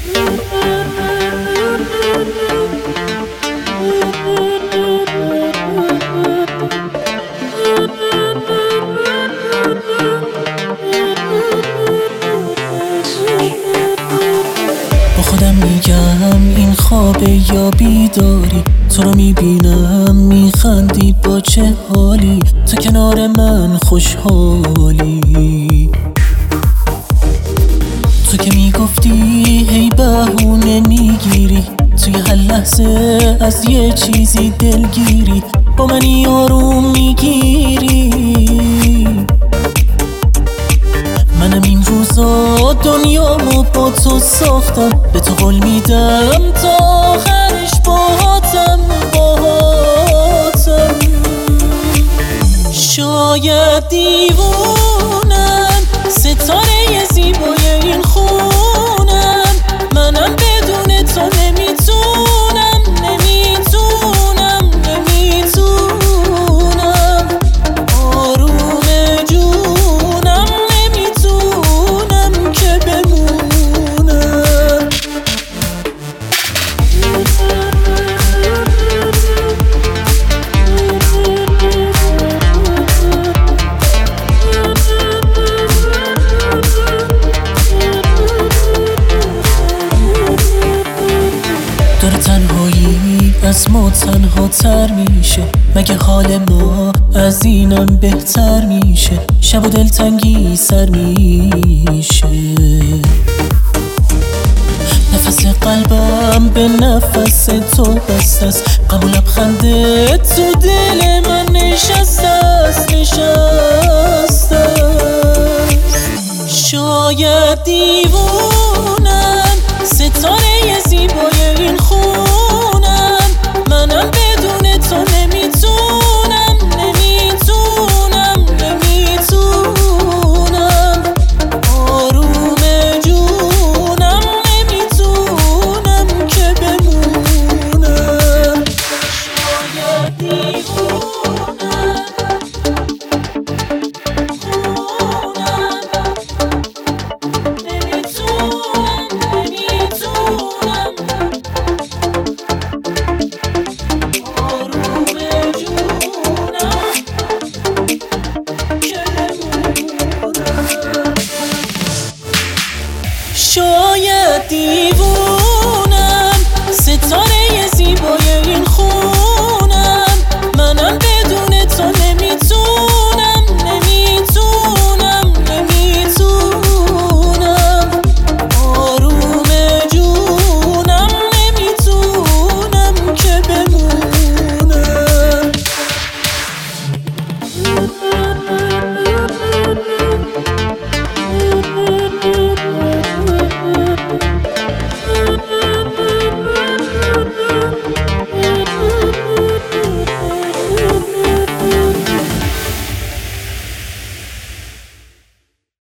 خودم میگم این خوابه یا بیداری، تو رو میبینم میخندی با چه حالی، تو کنار من خوشحالی. تو که میگفتی هی بهونه میگیری، توی هر لحظه از یه چیزی دلگیری، با منی آروم میگیری. منم این روزا دنیامو با تو ساختم، به تو قول میدم تا آخرش باهاتم. شاید دیوونم، ستاره زیبای این خونم، منم بدون تو نمیتونم آروم جونم، نمیتونم که بمونم. داره تنهایی از ما تنها تر میشه، مگه حال ما از اینم بهتر میشه؟ شب و دلتنگی سر میشه، نفس قلبم به نفس تو بسته است، غم و لبخنده تو دل من نشسته است. شاید دیوونم، ستاره زیبای این خونم، منم بدون تو نمیتونم آروم جونم، نمیتونم که بمونم. شاید دیوونم، شاید دیوونم.